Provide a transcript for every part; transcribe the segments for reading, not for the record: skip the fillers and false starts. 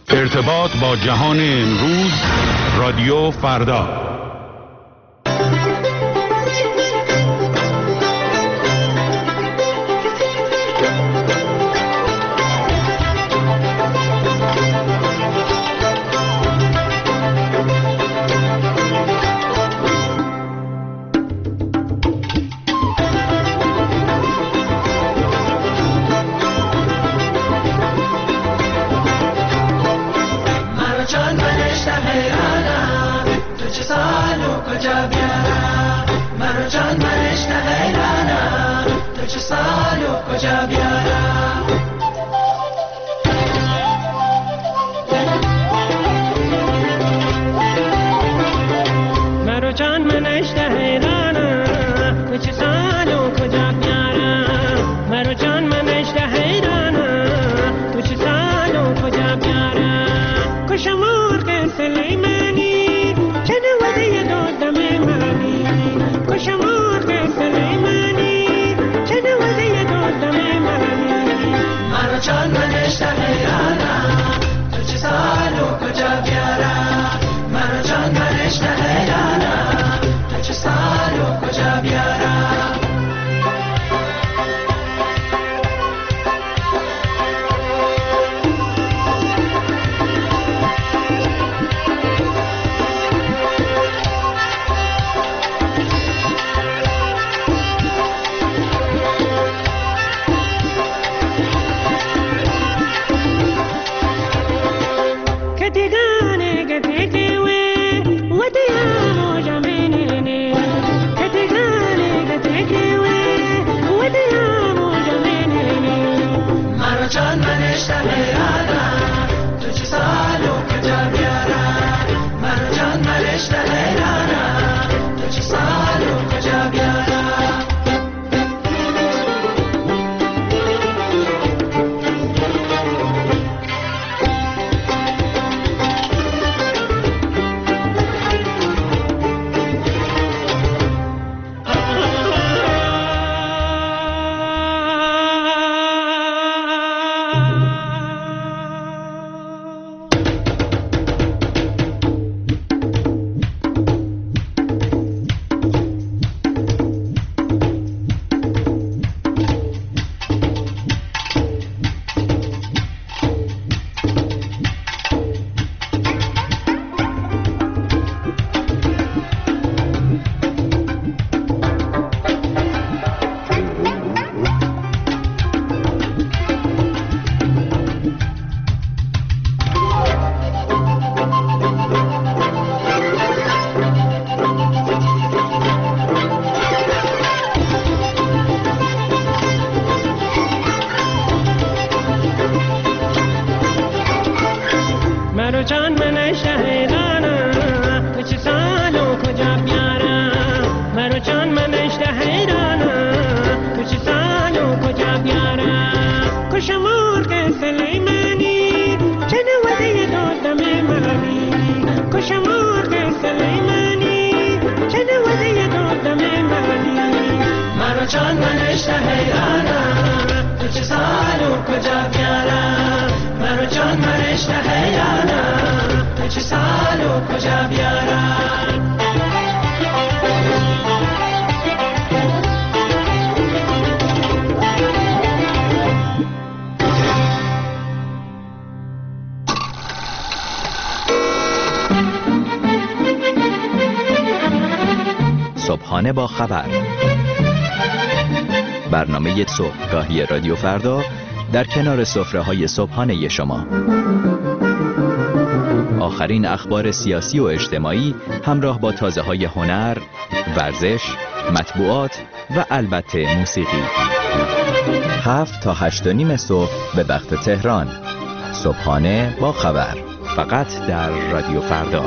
ارتباط با جهان امروز، رادیو فردا. صبحانه با خبر، برنامه صبحگاهی رادیو فردا در کنار سفره‌های صبحانه شما. آخرین اخبار سیاسی و اجتماعی همراه با تازه‌های هنر، ورزش، مطبوعات و البته موسیقی. 7 تا 8:30 صبح به وقت تهران. صبحانه با خبر، فقط در رادیو فردا.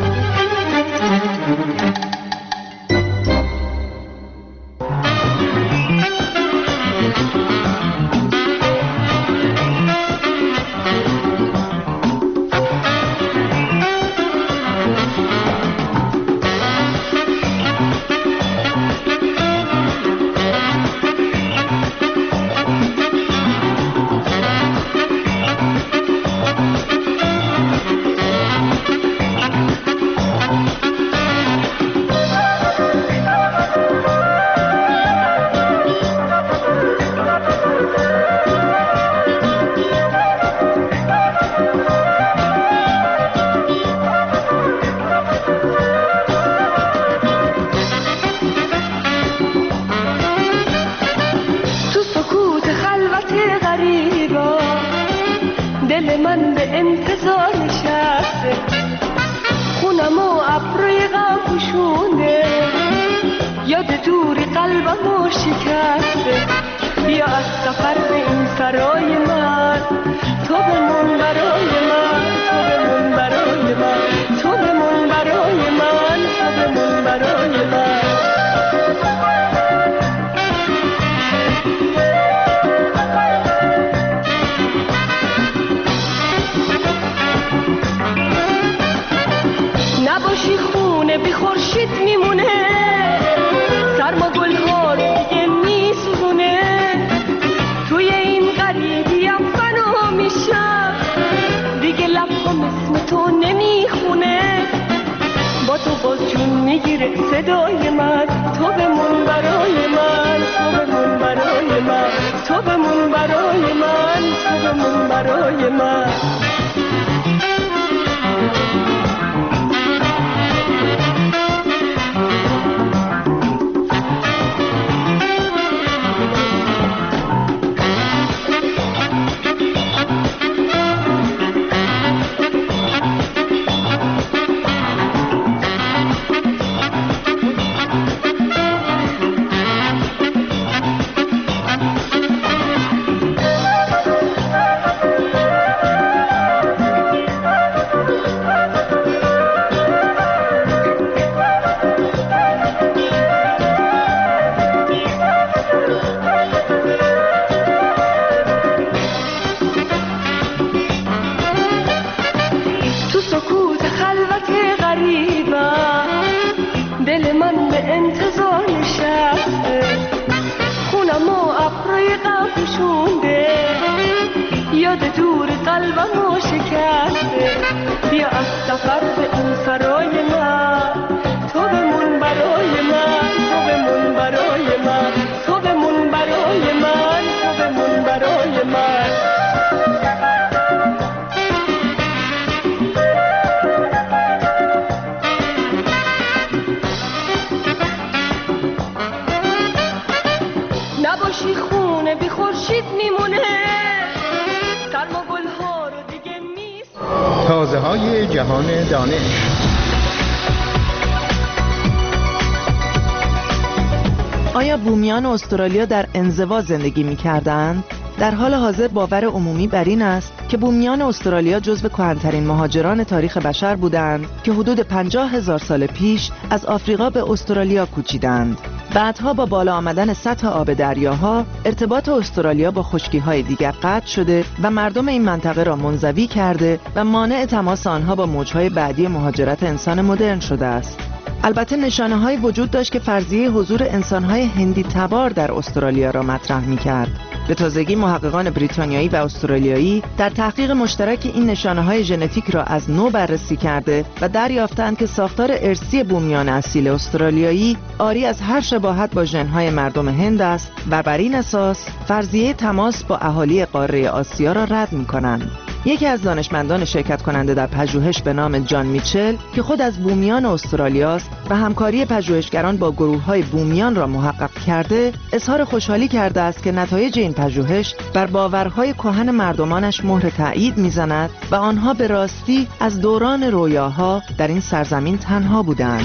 دل من به انتظار نشسته، خونم و ابروی غم پوشونده، یاد دوری قلبمو شکسته. بیا از سفر به این سرای من، تو بمون برای من، تو بمون برای من، تو بمون برای من، تو بمون برای من. نباشی خونه بی خورشید میمونه، سرما گل‌ها رو دیگه میسوزونه، توی این غریبیم فنا میشم، دیگه لب‌هام اسم تو نمیخونه، با تو باز جون میگیره صدای من، تو بمون برای من، تو بمون برای من، تو بمون برای من، تو بمون برای من. نباشی خونه بی خورشید میمونه، سرما گل‌ها رو دیگه میسوزونه. تازه های جهان دانش. آیا بومیان استرالیا در انزوا زندگی می‌کردند؟ در حال حاضر باور عمومی بر این است که بومیان استرالیا جزو کهن‌ترین مهاجران تاریخ بشر بودند که حدود 50,000 سال پیش از آفریقا به استرالیا کوچیدند. بعدها با بالا آمدن سطح آب دریاها، ارتباط استرالیا با خشکی‌های دیگر قطع شده و مردم این منطقه را منزوی کرده و مانع تماس آنها با موج‌های بعدی مهاجرت انسان مدرن شده است. البته نشانه‌هایی وجود داشت که فرضیه حضور انسان‌های هندی تبار در استرالیا را مطرح می‌کرد. به تازگی محققان بریتانیایی و استرالیایی در تحقیق مشترک این نشانه‌های ژنتیک را از نو بررسی کرده و دریافتند که ساختار ارثی بومیان اصیل استرالیایی عاری از هر شباهت با ژن‌های مردم هند است و بر این اساس فرضیه تماس با اهالی قاره آسیا را رد می‌کنند. یکی از دانشمندان شرکت کننده در پژوهش به نام جان میچل که خود از بومیان استرالیا است و همکاری پژوهشگران با گروه‌های بومیان را محقق کرده، اظهار خوشحالی کرده است که نتایج این پژوهش بر باورهای کهن مردمانش مهر تأیید می‌زند و آنها به راستی از دوران رویاها در این سرزمین تنها بودند.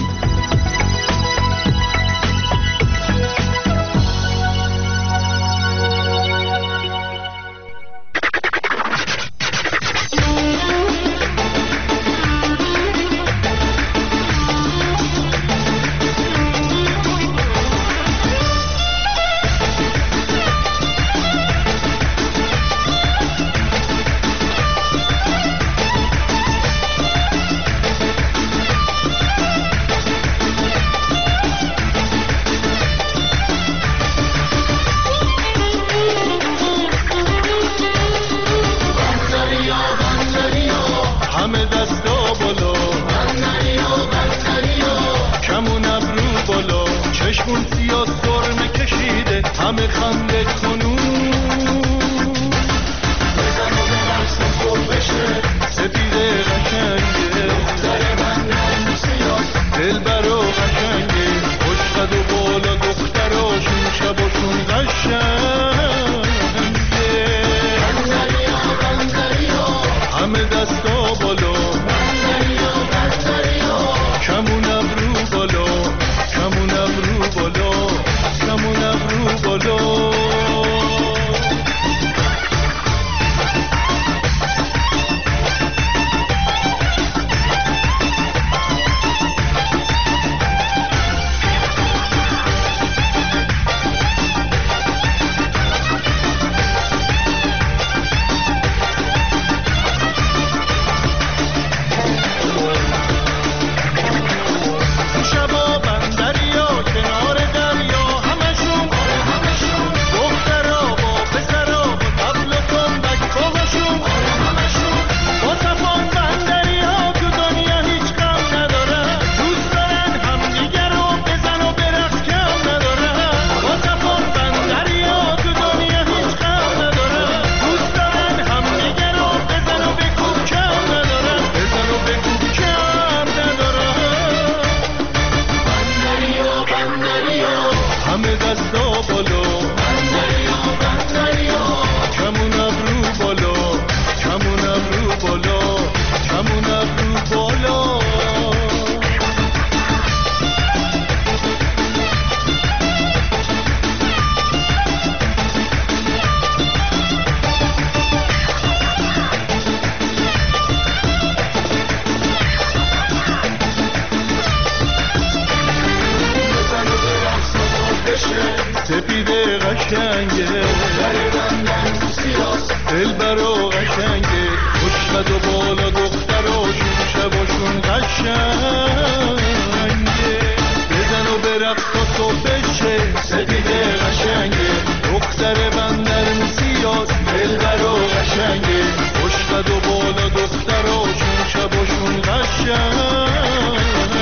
رفت و تو بشه سپیده قشنگه دختر بندر میسیاز دلبر و قشنگه خوشقد و بالا دختراشون شباشون قشنگه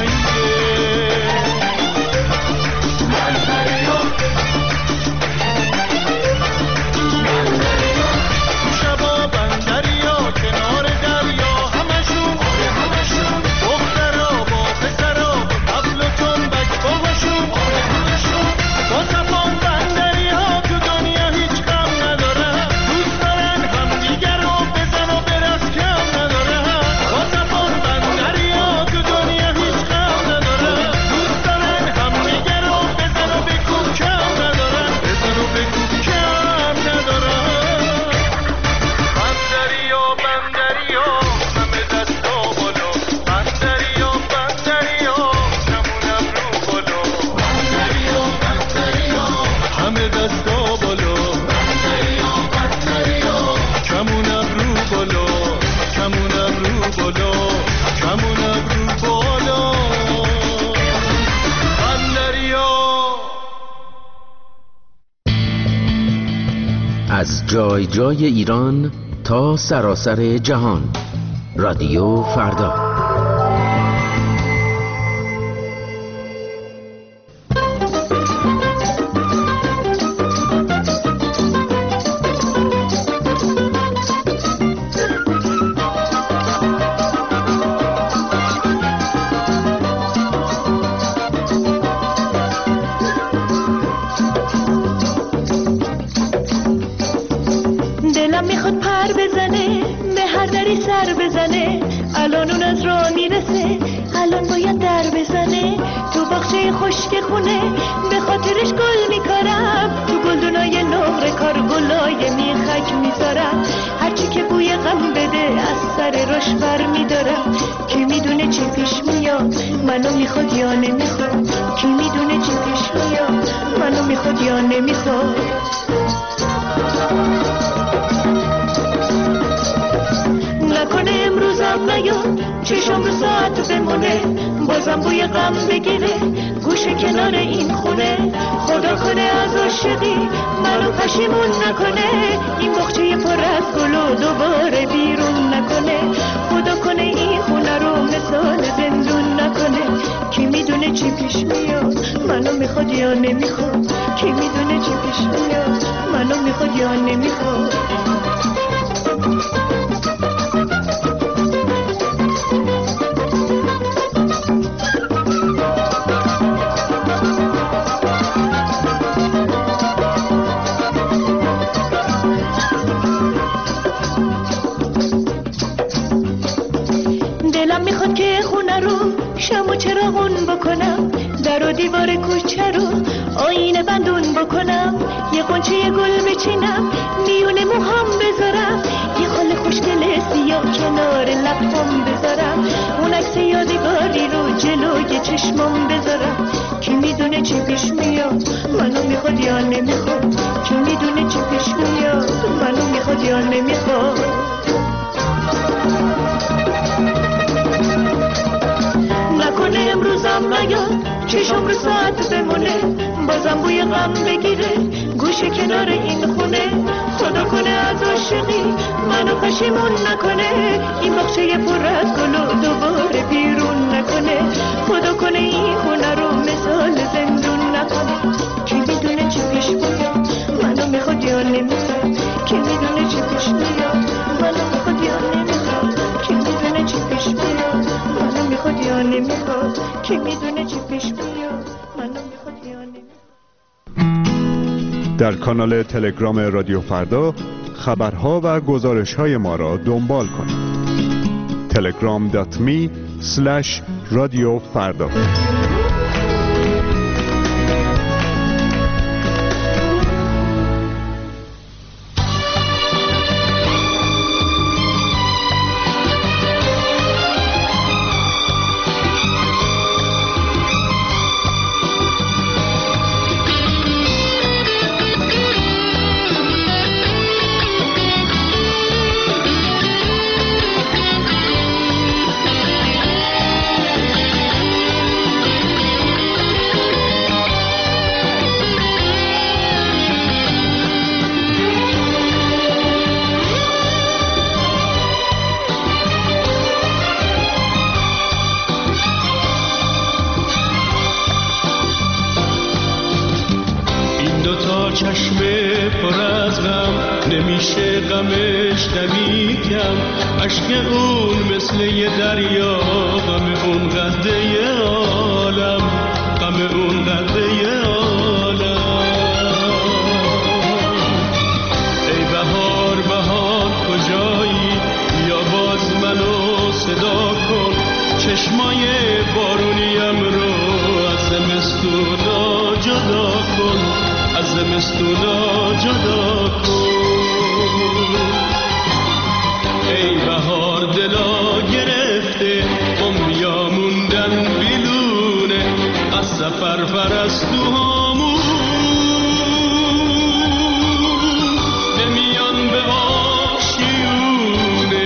از جای جای ایران تا سراسر جهان، رادیو فردا. چشم رو ساعت بمونه بازم بوی غم بگیره گوشه کنار این خونه خدا کنه از عاشقی منو پشیمون نکنه این بخچه پر از گل و دوباره بیرون نکنه خدا کنه این خونه رو مثال زندون نکنه کی میدونه چی پیش میاد منو میخواد یا نمیخواد کی میدونه چی پیش میاد منو میخواد یا نمیخواد شمو چراغون بکنم در و دیوار کوچه رو آینه بندون بکنم یه قنچه گل بچینم میونه موهام بذارم یه خال خوشگل سیاه کنار لبام بذارم اون عکس یادگاری رو جلوی چشمام بذارم کی میدونه چی پیش میاد منو میخواد یا نمیخواد کی میدونه چی پیش میاد منو میخواد یا نمیخواد نکنه امروزم نیاد چشم رو ساعت بمونه بازم بوی غم بگیره گوشه کنار این خونه خدا کنه از عاشقی منو پشیمون نکنه این بخچه پر از گل و دوباره بیرون نکنه خدا کنه این خونه رو مثال زندون نکنه کی میدونه چی پیش میاد منو میخواد یا نمیخواد کی میدونه چی پیش میاد منو میخواد یا نمیخواد کی میدونه چی پیش میاد منو میخواد یا نمیخواد کی میدونه چی پیش میاد منو میخواد یا نمیخواد. در کانال تلگرام رادیو فردا خبرها و گزارش‌های ما را دنبال کنید. telegram.me/رادیو فردا. باشه غمش دمی کم، عشق اون مثل یه دریا، غم اون قده عالم، غم اون قده عالم. ای بهار بهار کجایی، یا باز منو صدا کن، چشمای بارونیم رو از زمستونا جدا کن، از زمستونا جدا کن. ای بهار دلا گرفته، امیا موندن بیلونه، از سفر پرستوهامون نمیان به آشیونه.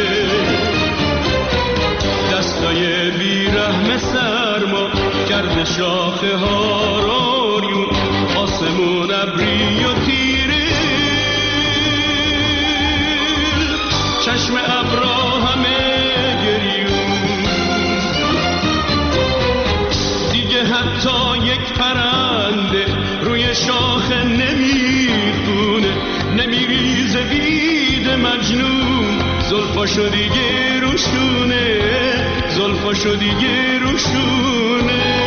دستای بیرحم سرما کرده شاخه ها رویون، آسمون ابری و تیره، چشم ابرا همه گریون. دیگه حتی یک پرنده روی شاخه نمیخونه، نمیریزه بید مجنون، زلفاشو دیگه روشونه، زلفاشو دیگه روشونه.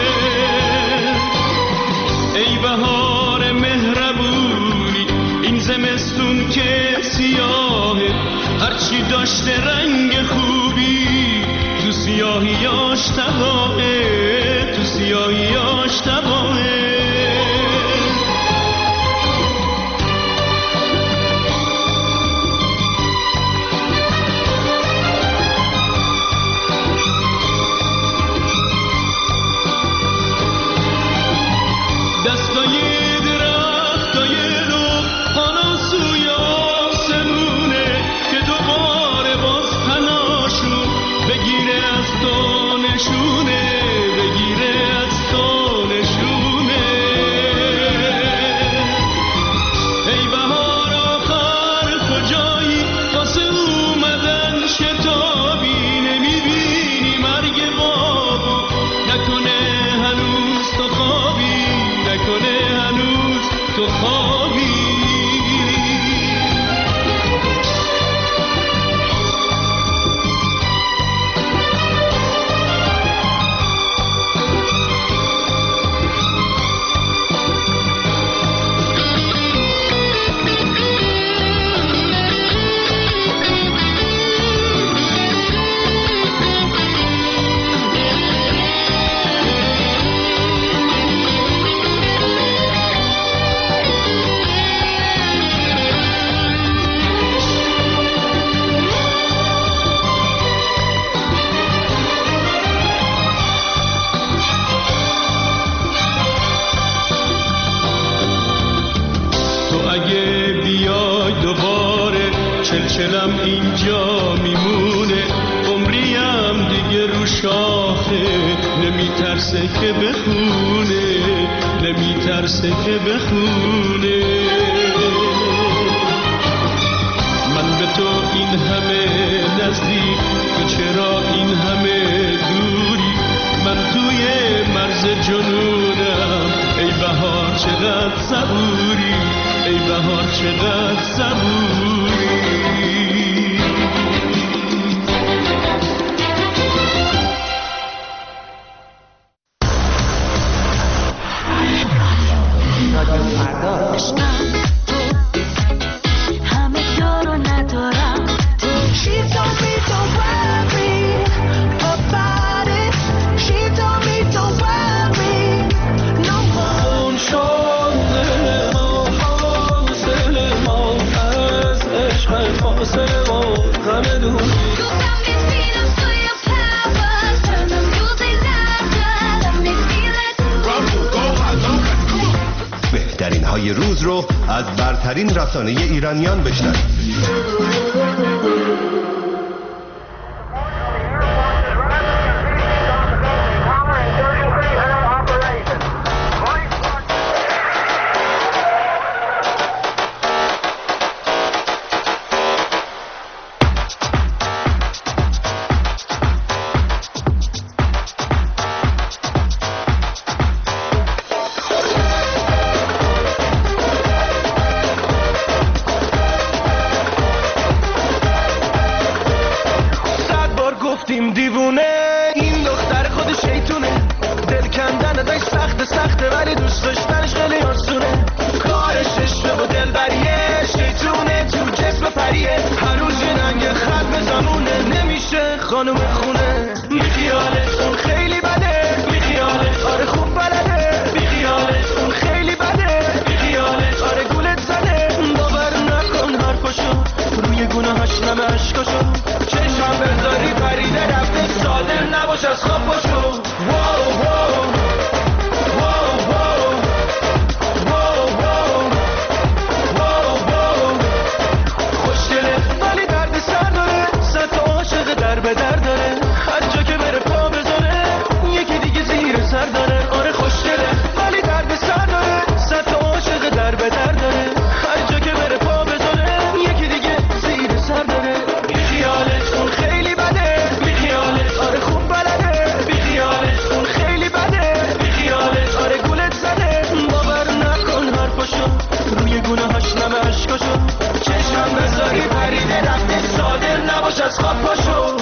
ای بهار مهربونی، این زمستون که سیاهه، هرچی داشته رنگ خوبی تو سیاهیاش تباهه، تو سیاهیاش تباهه. چلچلم اینجا میمونه، عمریم دیگه رو شاخه، نمیترسه که بخونه، نمیترسه که بخونه. من به تو این همه نزدیک، تو چرا این همه دوری؟ من توی مرز جنونم، ای بهار چقدر صبوری، ای بهار چقدر صبوری. بهترین های روز رو از برترین رسانه ایرانیان بشنوید. گفتیم دیوونه، این دختر خود شیطونه، دل کندن ازش سخته ولی دوست داشتنش خیلی آسونه، کارش عشقه و دلبریه، شیطونه تو جسم پریه، هر روز یه رنگ خط به زمونه، نمیشه خانوم خونه، بیخیالش اون خیلی بده، بیخیالش آره خوب بلده، بیخیالش اون خیلی بده، بیخیالش آره گولت زده، باور نکن حرفاشو، روی گناهاش نمه عشقاشو، چشم بذاری پریده رفته، ساده نباش از خواب باشو. واو واو واو واو واو واو واو واو، خوشگله ولی درد سر داره، صد تا عاشق در به در داره، هر جا که بره پا بذاره یکی دیگه زیر سر داره، آره خوشگله ولی درد سر داره، صد تا عاشق در به در داره، هر جا که بره پا بذاره یکی دیگه زیر سر داره، بیخیالش اون خیلی بده، بیخیالش آره خوب بلده، بیخیالش اون خیلی بده، بیخیالش آره گولت زده، باور نکن حرفاشو، روی گناهاش نمه عشقاشو، چشم بذاری پریده رفته، ساده نباش از خواب پاشو.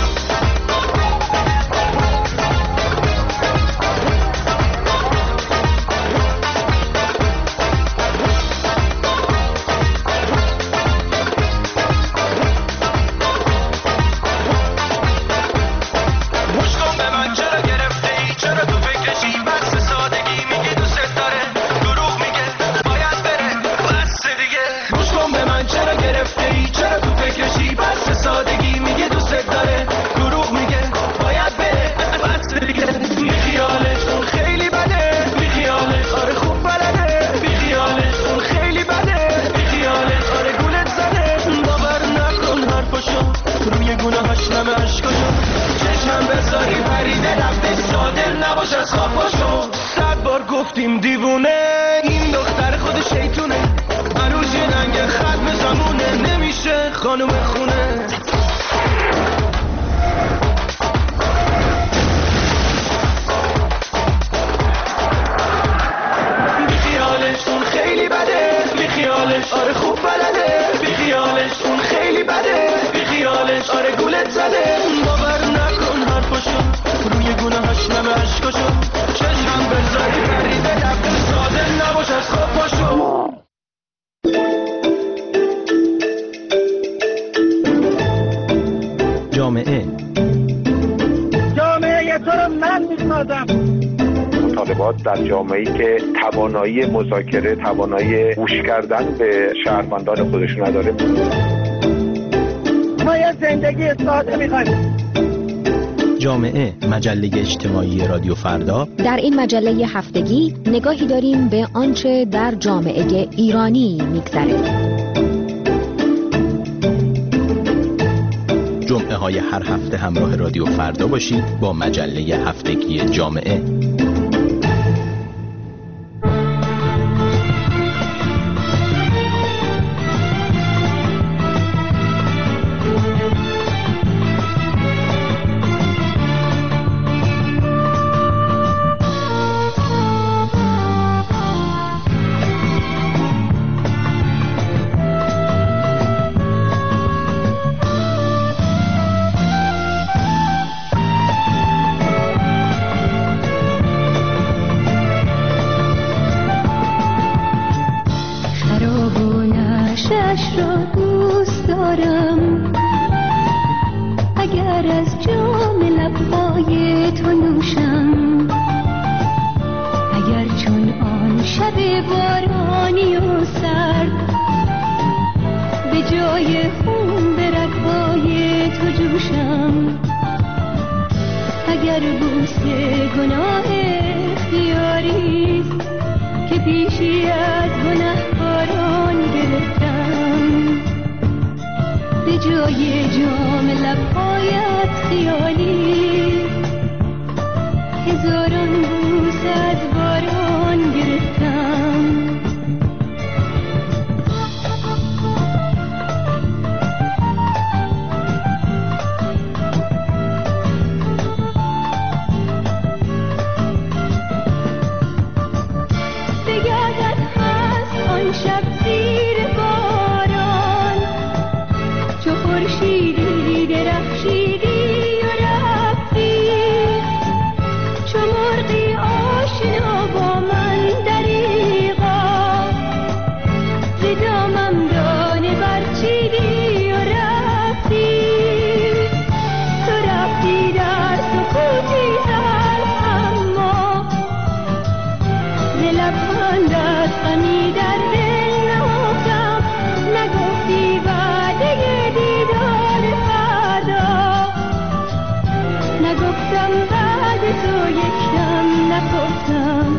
گفتیم دیوونه، این دختر خود شیطونه، هر روز یه رنگ خط به زمونه، نمیشه خانوم خونه. بیخیالش اون خیلی بده، بیخیالش آره خوب بلده، بیخیالش اون خیلی بده، بیخیالش آره گولت زده، باور نکن حرفاشو، روی گناهاش نمه عشقاشو، چشم بذاری پریده رفته، ساده نباش از خواب پاشو. جامعه تو رو من میسازم. مطالبات در جامعه‌ای که توانایی مذاکره، توانایی گوش کردن به شهروندان خودش نداره. ما یه زندگی ساده می‌خوایم. جامعه، مجله اجتماعی رادیو فردا. در این مجله هفتگی نگاهی داریم به آنچه در جامعه ایرانی می‌گذره. جمعه های هر هفته همراه رادیو فردا باشید با مجله هفتگی جامعه. خورشیدی درخشیدی و باشم،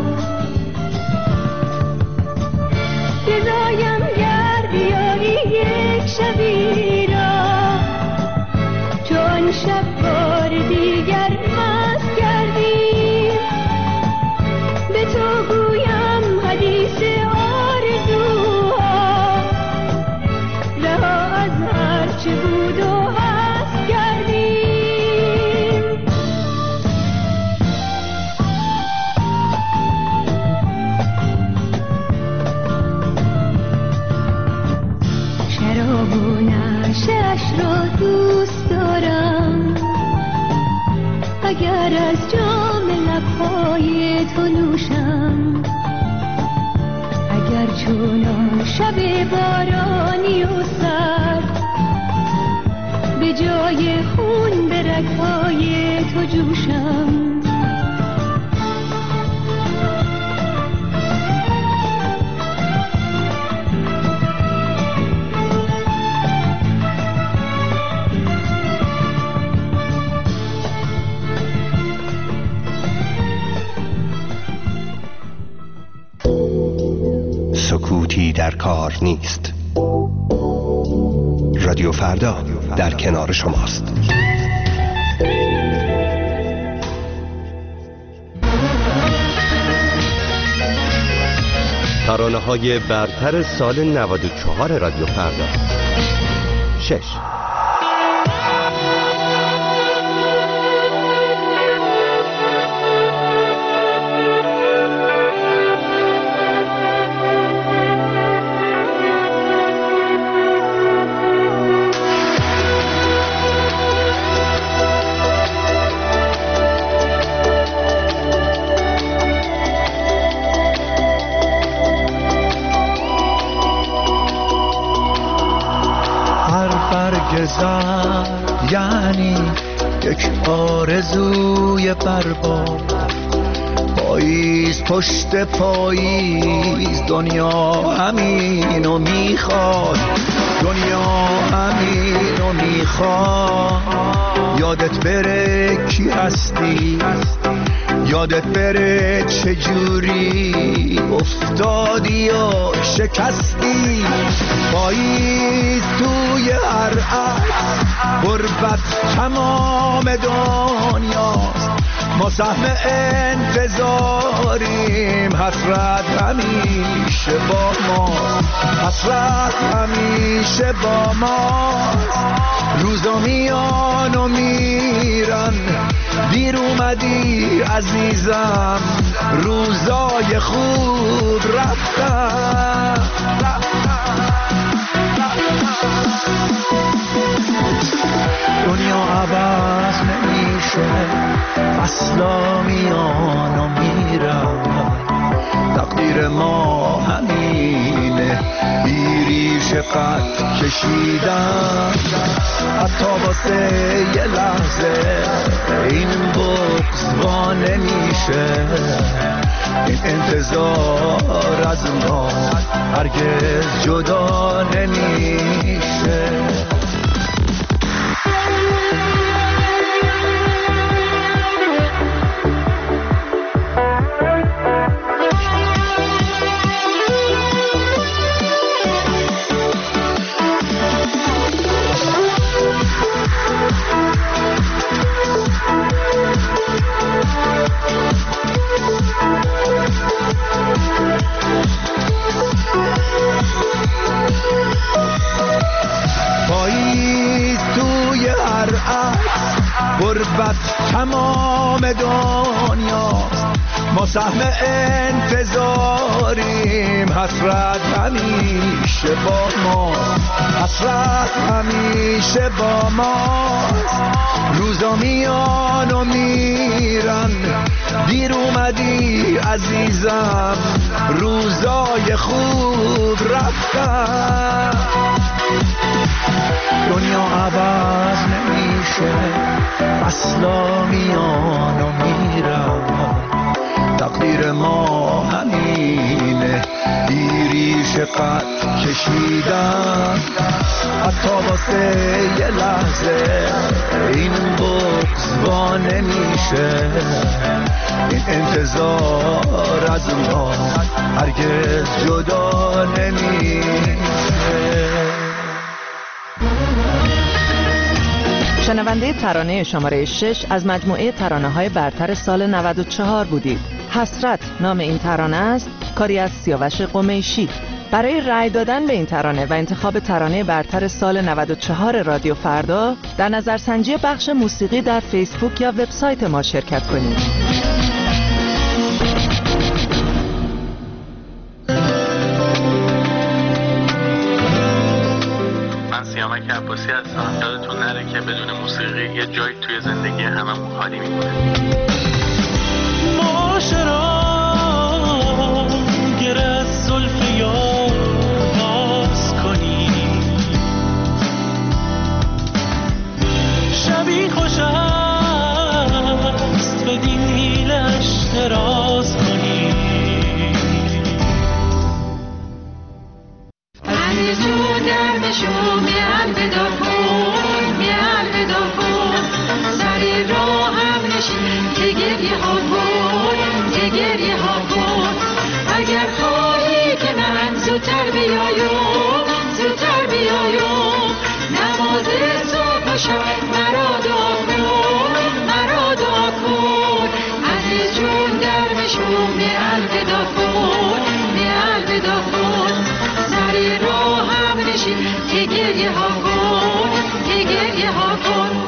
رضایم گر بیاری یک شبی را، چون شب بار دیگر مست کردیم، به تو گویم حدیث آرزوها، رها از هر چه بود و هست کردیم. شراب و نعشه‌اش را دوست دارم، اگر از جام لب‌های تو نوشم، اگر چون شب بارانی و سرد، به جای خون به رگ‌های تو جوشم. سکوتی در کار نیست. رادیو فردا در کنار شماست. ترانه‌های برتر سال 94 رادیو فردا. 6. یعنی یک آرزوی برباد، پاییز پشت پاییز دنیا همینو میخواد، دنیا همینو میخواد. یادت بره کی هستی، یادت بره چجوری افتادی یا شکستی. پاییز توی هر عکس، غربت تمام دنیاست. ما سهم انتظاریم، حسرت همیشه با ماست، حسرت همیشه با ماست. روزا میان و میرن، دیر اومدی عزیزم، روزای خوب رفتن. دنیا عوض نمیشه، فصلا میان و میرن، تقدیر ما همینه، بیریش قد کشیدن. حتی واسه یه لحظه این بغض وا نمیشه، این انتظار از ما هرگز جدا نمیشه. غربت تمام دنیاست، ما سهم انتظاریم، حسرت همیشه با ماست، حسرت همیشه با ماست. روزا میان و میرن، دیر اومدی عزیزم، روزای خوب رفتن. دنیا عوض نمیشه، فصلا میان و میرن، تقدیر ما همینه، بیریش قد کشیدن. حتی واسه یه لحظه این بغض وا نمیشه، نمیشه، این انتظار از اونا هرگز جدا نمیشه. شنونده ترانه شماره 6 از مجموعه ترانه‌های برتر سال 94 بودید. حسرت نام این ترانه است، کاری از سیاوش قمیشی. برای رأی دادن به این ترانه و انتخاب ترانه برتر سال 94 رادیو فردا در نظرسنجی بخش موسیقی در فیسبوک یا وبسایت ما شرکت کنید. من سیامک عباسی هستم. یادتون نره که بدون موسیقی یه جایی توی زندگی هممون خالی میمونه. معاشرا گر از زلف یار باز کنی، شبی خوش است به دیلش دراز کنی. عزیز جون درمشو می الودا کن، می الودا کن، سری راه هم نشین که گریه ها کن، که گریه ها کن. اگر خواهی که من زودتر بیایم، زودتر بیایم، نماز صبح و شب مرا دعا کن، مرا دعا کن. عزیز جون درمشو می الودا کن، می الودا کن، سری راه هم نشین که گریه ها کن، که گریه ها کن.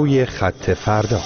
روی خط فردا.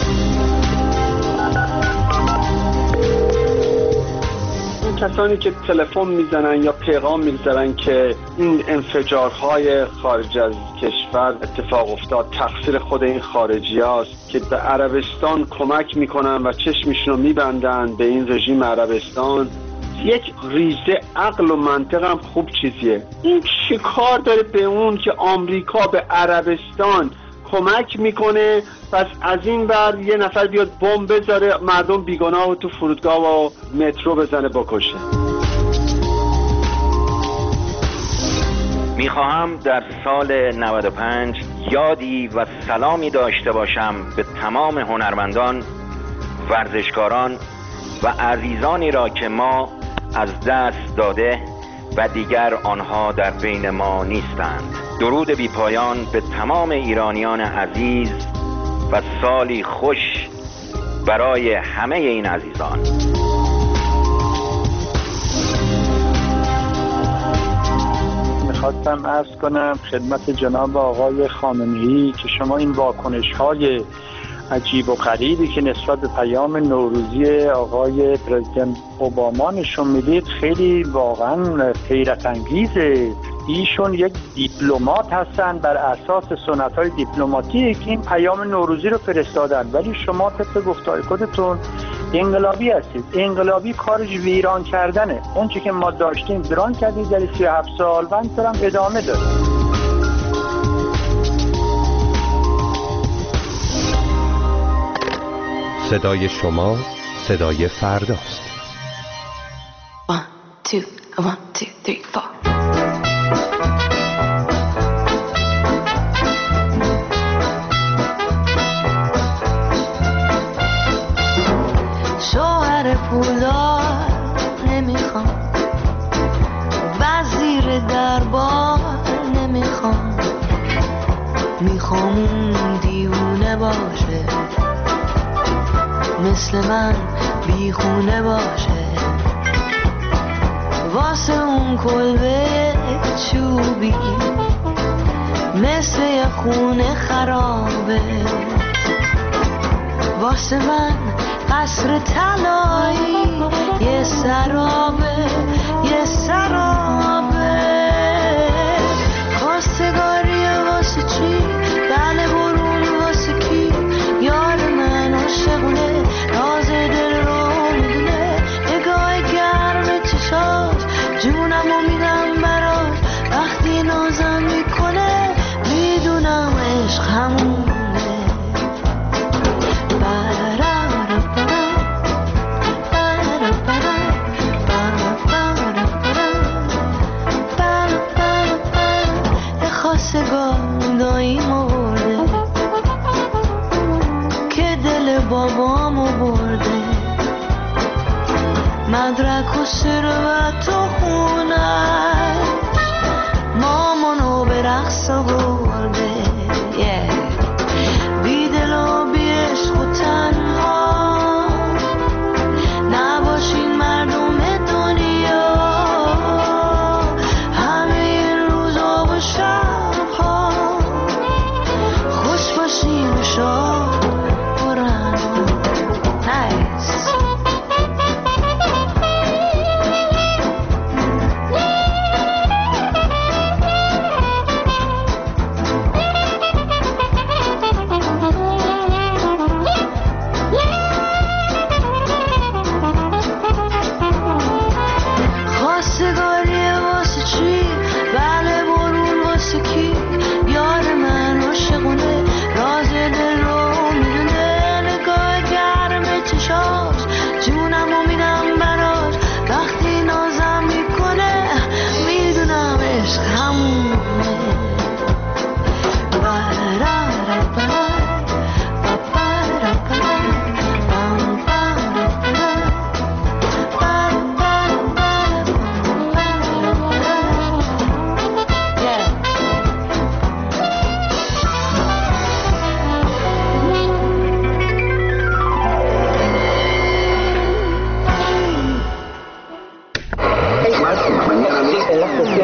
کسانی که تلفن میزنن یا پیغام میزنن که این انفجارهای خارج از کشور اتفاق افتاد تقصیر خود این خارجی هاست که به عربستان کمک میکنن و چشمشون رو میبندن به این رژیم عربستان، یک ریزه عقل و منطق هم خوب چیزیه. این چه کار داره به اون که آمریکا به عربستان کمک میکنه، پس از این بر یه نفر بیاد بمب بذاره مردم بیگناه و تو فرودگاه و مترو بزنه بکشه. میخواهم در سال 95 یادی و سلامی داشته باشم به تمام هنرمندان، ورزشکاران و عزیزانی را که ما از دست داده و دیگر آنها در بین ما نیستند. درود بی پایان به تمام ایرانیان عزیز و سالی خوش برای همه این عزیزان. میخواستم عرض کنم خدمت جناب آقای خامنه‌ای که شما این واکنش‌های عجیب و غریبی که نسبت به پیام نوروزی آقای پرزیدنت اوباما نشون میدید خیلی واقعا حیرت انگیزه. ایشون یک دیپلمات هستن، بر اساس سنت‌های دیپلماتیک این پیام نوروزی رو فرستادن، ولی شما طبق گفتار خودتون انقلابی هستید. انقلابی کارش ویران کردنه. اون چیزی که ما داشتیم ویران کردیم در 37 سال و همینطور هم ادامه داره. صدای شما صدای فرداست. 1 2 1 2 3 4 شوهر پولدار نمیخوام، وزیر دربار نمیخوام، میخوام اون دیوونه باشه مثل من بیخونه باشه، واسه اون کلبه چوبی مثل یه خونه خرابه، واسه من قصر طلایی یه سرابه یه سرابه. خواستگاریه واسه چی؟ بله برون واسه کی؟ یار من عاشقونه راز دل رو میدونه، نگاه گرم چشاش جونمو میدم براش، وقتی نازم میکنه میدونم عشق همونه. دایی مرده که دل بابامو برده، مدرک و ثروت و خونش مامانو به رقص برده. بی دل و بی عشق و تنها نباشین مردم دنیا، همه این روزا و شبها خوش باشین و شاد برن. نایس.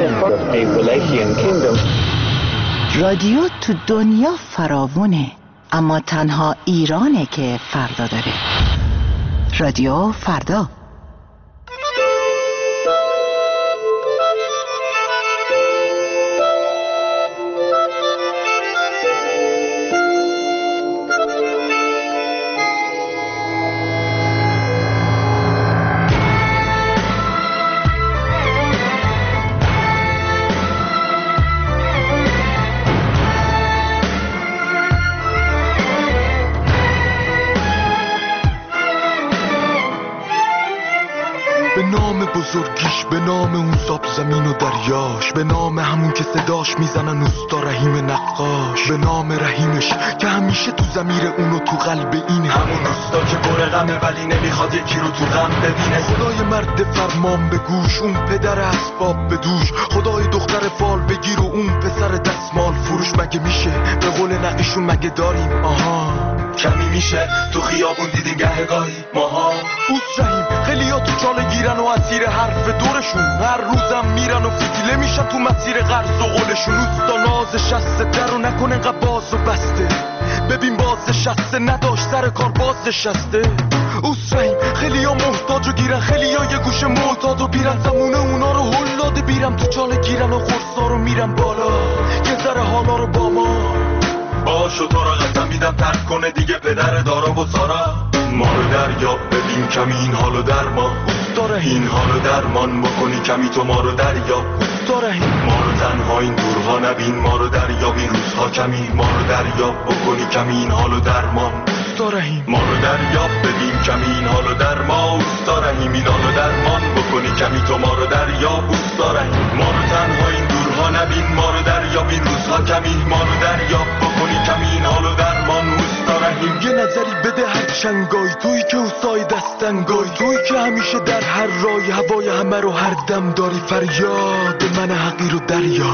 رادیو تو دنیا فراوونه، اما تنها ایرانه که فردا داره. رادیو فردا. به نام بزرگیش، به نام اون ساب زمین و دریاش، به نام همون که صداش میزنن اوستا رحیم نقاش، به نام رحیمش که همیشه تو ضمیر اونو تو قلب این همون اوستا که پر غمه ولی نمیخواد یکی رو تو غم ببینه. خدای مرد فرمان به گوش، اون پدر اسباب به دوش، خدای دختر فال بگیر و اون پسر دستمال فروش. مگه میشه به قول نقیشون مگه داریم آها کمی میشه تو خیابون دیدیم گهگاهی ماها اوس رحیم. خیلیا تو چاله گیرن و اسیر حرف دورشون، هر روزم میرن و فتیله میشن تو مسیر قرض و قولشون. اوستا ناز شسته در رو نکنه انقدر باز و بسته، ببین باز شسته نداشت سر کار باز نشسته. اوس رحیم خیلیا محتاج و گیرن، خیلیا یه گوشه معتاد و بیرن، زمونه اونا رو هلاده بیرم تو چاله گیرن و خورسا رو میرن بالا یه ذره حالا رو با ما باشو. تو را قسم میدم ترک کنه دیگه پدر دارا و سارا. ما رو دریاب ببین کمی این حالو در ما اوستا رحیم، این حالو درمان بکنی کمی تو ما رو دریاب اوستا رحیم. ما رو تنها این دورها نبین، ما رو دریاب این روزها کمی، ما رو دریاب بکنی کمی این حالو درمان اوستا رحیم. ما رو دریاب ببین کمی این حالو در ما اوستا رحیم، این حالو درمان بکنی کمی تو ما رو دریاب اوستا رحیم. ما رو تنها این دورها نبین، ما رو دریاب این روزها کمی، ما رو دریاب بکنی کمی این حالو درمان اوستا رحیم. یه نظری بده هر چنگای تویی که اوستای دستنگای تویی که همیشه در هر رای هوای همه رو هر دم داری. فریاد من حقیر و دریا،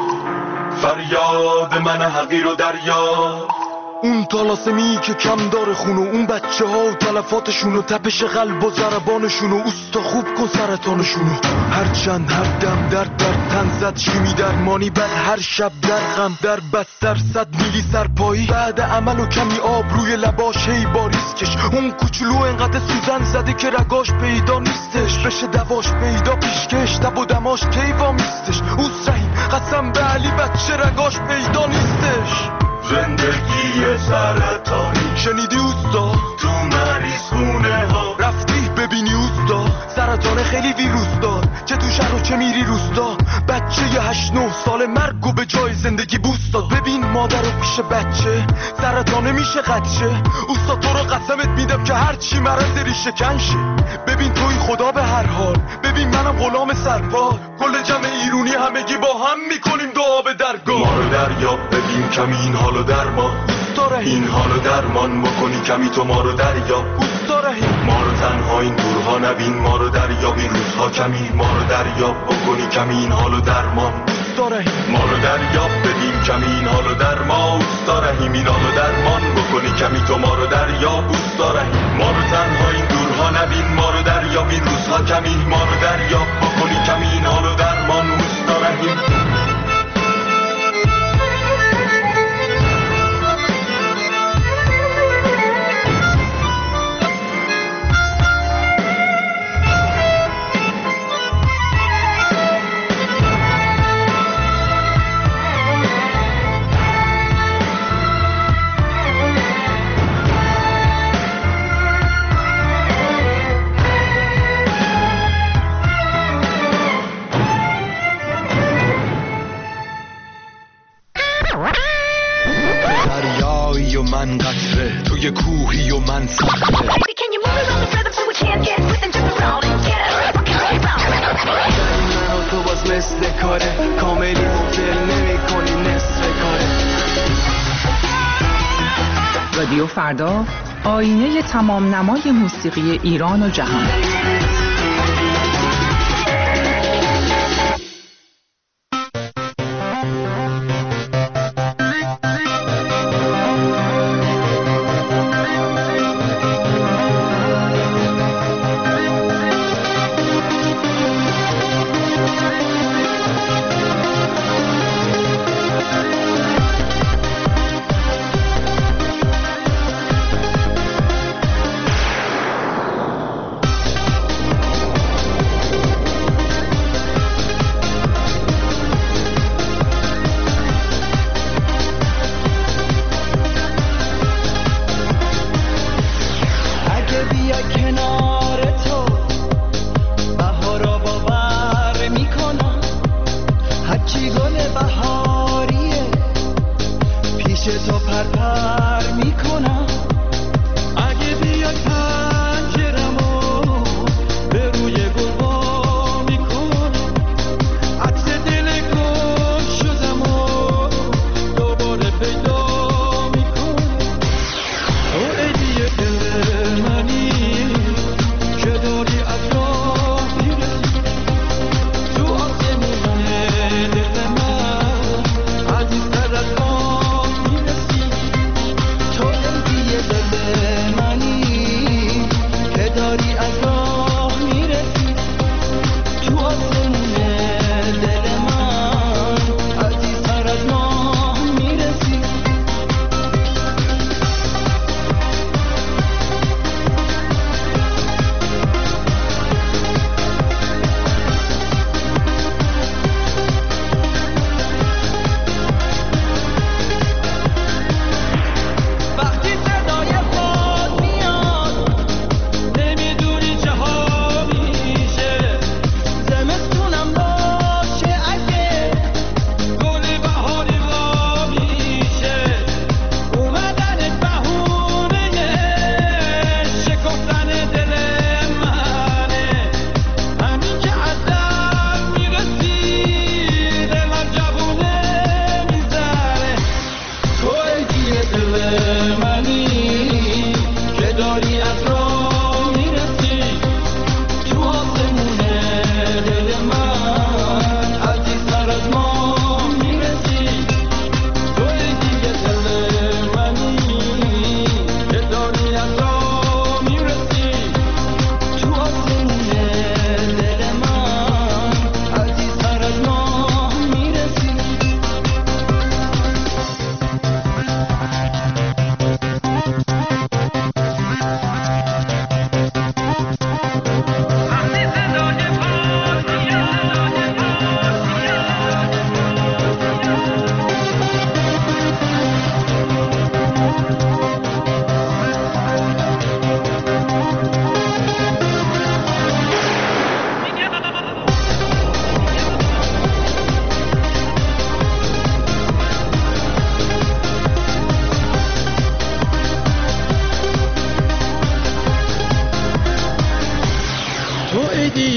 فریاد من حقیر و دریا. اون طلاسمی که کم داره خونو، اون بچه ها و تلفاتشون و تپش قلب و ضربانشون و اوستا خوب کن سرطانشونو. هر چند هر دم در تن زد شیمی درمانی، بعد هر شب در غم در بستر 100 میلی سرپایی، بعد عمل و کمی آب روی لباش هی باریس کش. اون کوچولو انقدر سوزن زده که رگاش پیدا نیستش، بشه دواش پیدا پیشکش تب و دماش کیوا میستش. اوس رحیم قسم به علی بچه رگاش پیدا نیستش. زندگی سرطانی شنیدی اوستا تو مریض خونه ها رفتی ببینی اوستا سرطان خیلی ویروس دار، چه تو شهر و چه میری روستا. بچه 8-9 ساله مرگ و به جای زندگی بوست داد. ببین مادر و پیش بچه سرطانه میشه قدشه. اوستا تو رو قسمت میدم که هر چی مرض ریشه کنشه. ببین توی خدا به هر حال، ببین منم غلام سرپا، کل جمع ایرونی همگی با هم میکنیم دعا به درگاه. ما رو دریاب ببین کمی این حالو درمان اوستا رحیم، این حالو درمان بکنی کمی تو ما رو دریاب اوستا رحیم. ما رو تنها این دورها نبین، ما رو دریاب این روزها کمی، ما رو دریاب بکنی کمی این حالو درمان اوستا رحیم. ما رو دریاب ببین کمی این حالو درمان اوستا رحیم، این حالو درمان بکنی کمی تو ما رو دریاب اوستا رحیم. ما رو تنها این دورها نبین، ما رو دریاب این روزها کمی، ما رو دریاب بکنی کمی این حالو درمان اوستا رحیم. دریایی و من قطره، توی کوهی و من صخره. در این من و تو باز مثل کاره، کاملی و دل نمی کنی نصف کاره. رادیو فردا، آینه تمام نمای موسیقی ایران و جهان.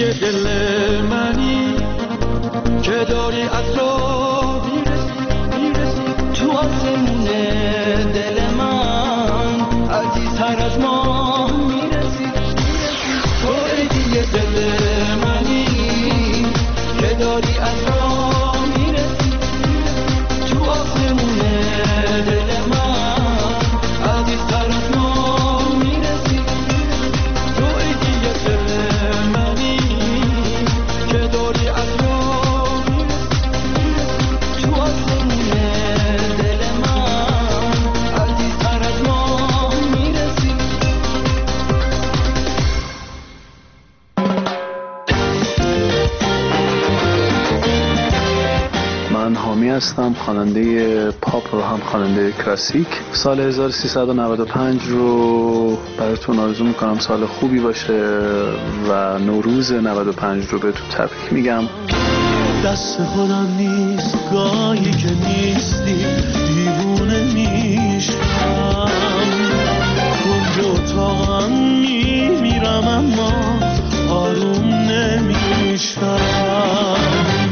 دیگه دل منی که داری از راه میرسی تو آسمون دل من عزیزتر از ما میرسی تو دیگه دل منی که داری از راه میرسی تو آسمون دل من عزیزتر از ما میرسی تو دیگه دل منی که داری از راه میرسی تو آسمون دل من عزیزتر از ما میرسی. من حامی هستم، خواننده پاپ و هم خواننده کلاسیک. سال 1395 رو براتون آرزو میکنم سال خوبی باشه و نوروز 95 رو بهتون تبریک میگم. دست خودم نیست گاهی که نیستی دیوونه میشم کنج اتاقم میمیرم اما آروم نمیشم.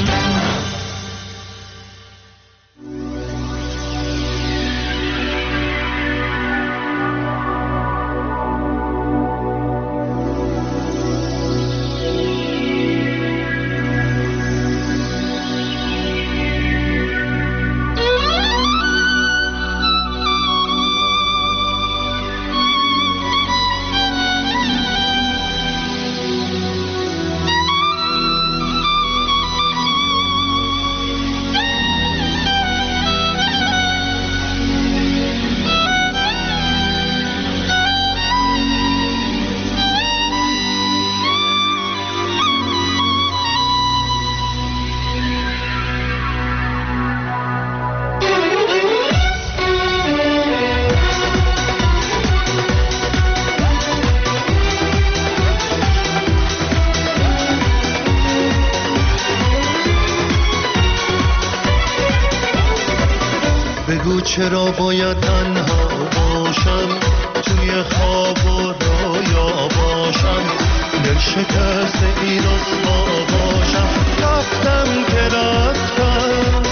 بگو چرا باید تنها باشم توی خواب و رویا باشم دل شکست این رسوا باشم رفتم که رفتم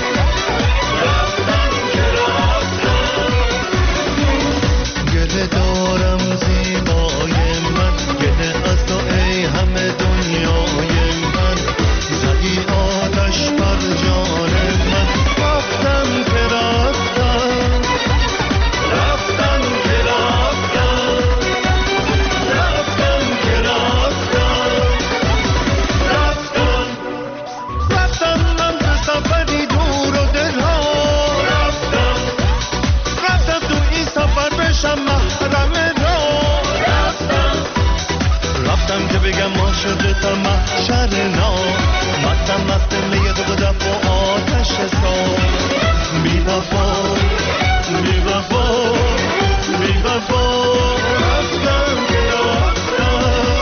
گله دارم زیبای من گله از تو ای همه دنیای من زدی آتش بر جان من رفتم که رفتم رفتم که رفتم رفتم که رفتم رفتم رفتم من به سفری دور و دلها رفتم رفتم تو این سفر بشم محرم را رفتم رفتم که بگم عاشقتم محشر نام مستم مست میه تو دف و آتش سام بی وفا بی وفا بی وفا رفتم که رفتم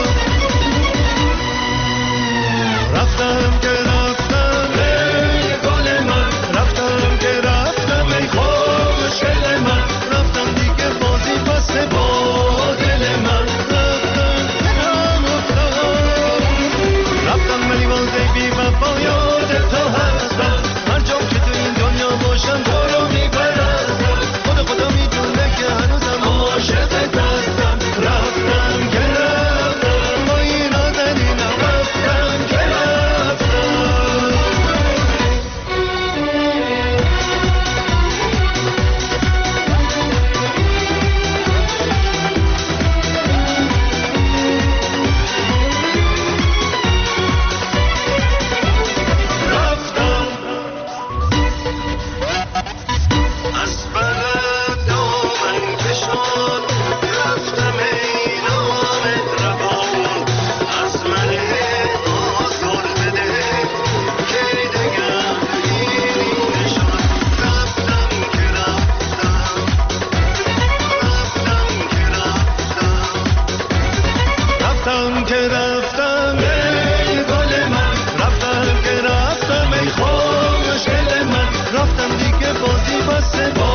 رفتم که رفتم ای گل من رفتم که رفتم ای خوشگل من رفتم دیگه بازی بسته با دل من رفتم رفتم ولی بازی بی وفا یاد تو هستم هر جا که تو این دنیا باشم تو رو میپرستم خدا میدونه که هنوزم عاشقت هستم رفتم که رفتم با این آدنینم رفتم که رفتم از بغل دامن کشان رفتم ای نامهربان از من آزار بده که دگر این نشان رفتم که رفتم رفتم که رفتم رفتم که رفتم ای گل من رفتم که رفتم ای خوشگل من رفتم دیگه بازی بسته